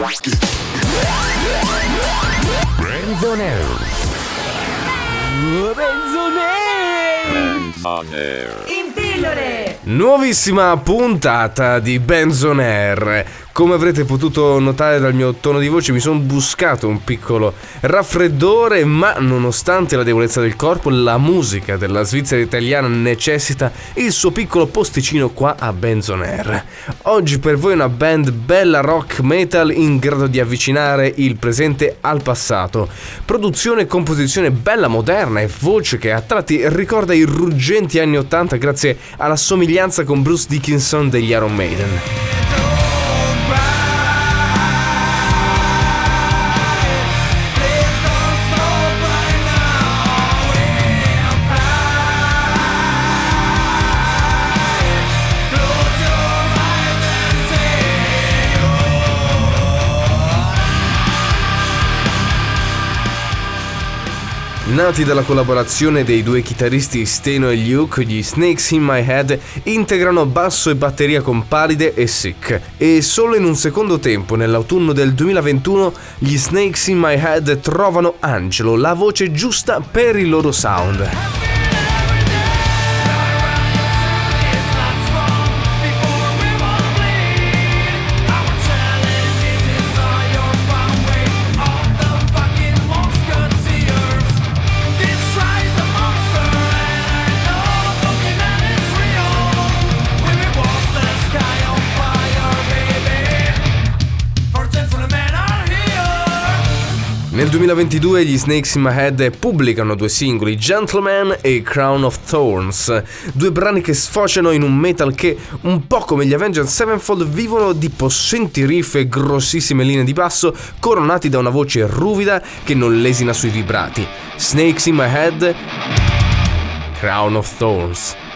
In pillole! Nuovissima puntata di Benz On Air. Come avrete potuto notare dal mio tono di voce, mi sono buscato un piccolo raffreddore, ma nonostante la debolezza del corpo, la musica della Svizzera italiana necessita il suo piccolo posticino qua a Benz On Air. Oggi per voi una band bella rock metal in grado di avvicinare il presente al passato. Produzione e composizione bella moderna e voce che a tratti ricorda i ruggenti anni 80 grazie alla somiglianza con Bruce Dickinson degli Iron Maiden. Nati dalla collaborazione dei due chitarristi Steno e Luke, gli Snakes in My Head integrano basso e batteria con Palide e Sick. E solo in un secondo tempo, nell'autunno del 2021, gli Snakes in My Head trovano Angelo, la voce giusta per il loro sound. Nel 2022 gli Snakes in My Head pubblicano due singoli, Gentleman e Crown of Thorns, due brani che sfociano in un metal che, un po' come gli Avenged Sevenfold, vivono di possenti riff e grossissime linee di basso coronati da una voce ruvida che non lesina sui vibrati. Snakes in My Head, Crown of Thorns.